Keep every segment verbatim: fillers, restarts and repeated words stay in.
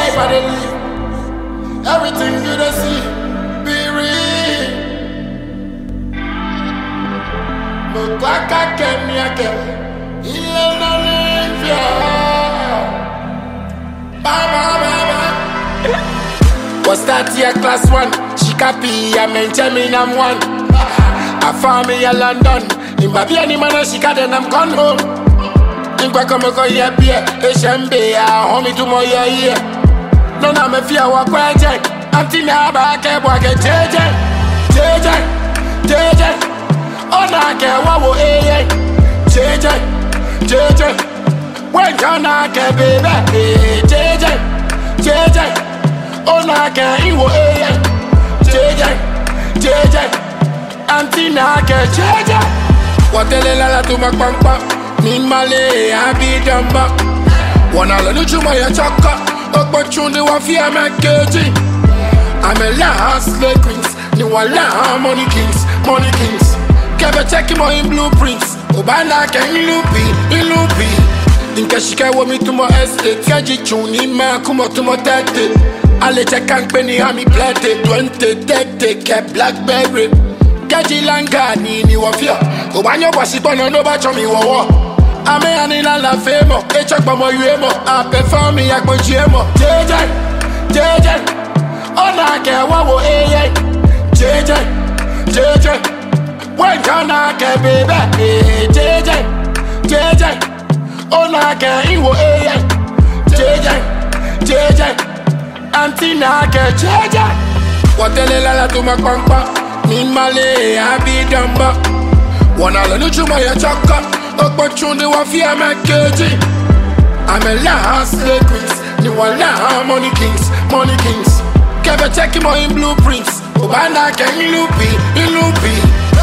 life I dey live. Everything you dey see, be real. No kwaka kemi ake, ile no nifia. Ba ba ba ba. Was that year class one? She copy, I maintain me I'm one. I found me in London. In Babia ni mana she got and I'm gone home. In Guacamo go yeah beer, H-M-B, I hold me to my year. No, no, me fear walk where Jack. I'm thinking about a walk at J J. J J, J J. Oh, no, I can't walk away. J J, J J. When you're not a baby, J J, J J. Oh, no, I can't eat away. J J, J J. I'm thinking I can't J J. What the hell to my pampa? Ni male, I be dumba. Wanna learn to my chaka. Opportunity wa fear my caging. I'm a last slay queens. Ni wala money kings, money kings. Kebe check him in blueprints. Obana can loopy, in loopy. Inka shika wa me to my estate. Kaji chuni ma kuma to my tete. Ale check and penny hami plate. Twenty thirty ke blackberry. Kaji langa ni ni wa fear. Obanyo wasipona no ba chomi wo wo. I'm a nina la femo, a chuck by my uemo. I perform me at my gemo. J J, J J. Oh, I can't walk away. J J, J J. When can I get baby? J J, J J. Oh, I can't eat away. J J, J J. Auntie, I get J J. What the hell to my pampa? Ni male, I be dumba. Wanna learn to my chaka. Opportunity wa fear my caging. I'm a last slay queens. Ni wala money kings, money kings. Kebe check him in blueprints. Obana can loopy, in loopy.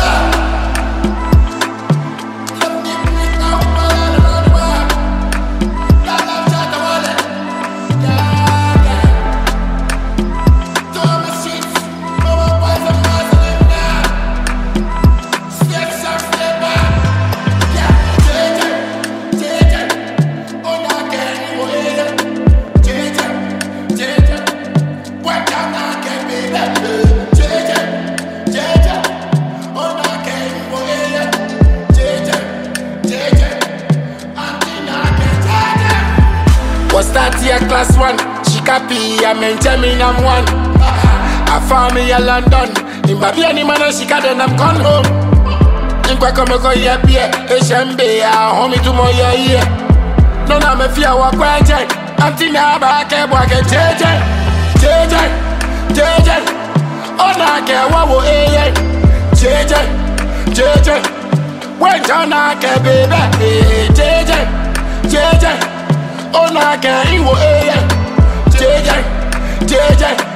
Was that year class one? She copy, I maintain me I'm one. I found me in London. In Babia ni mana she got and I'm gone home. In Guacamo go yeah beer, H-M-B, I hold me to my year. No, no, me fear walk where Jack. I'm thinking about a walk at J J, J J, J J. Oh, no, I can't walk away. J J, J J. When you're not a baby, J J, J J. Oh, no, I can't eat away. J J, J J.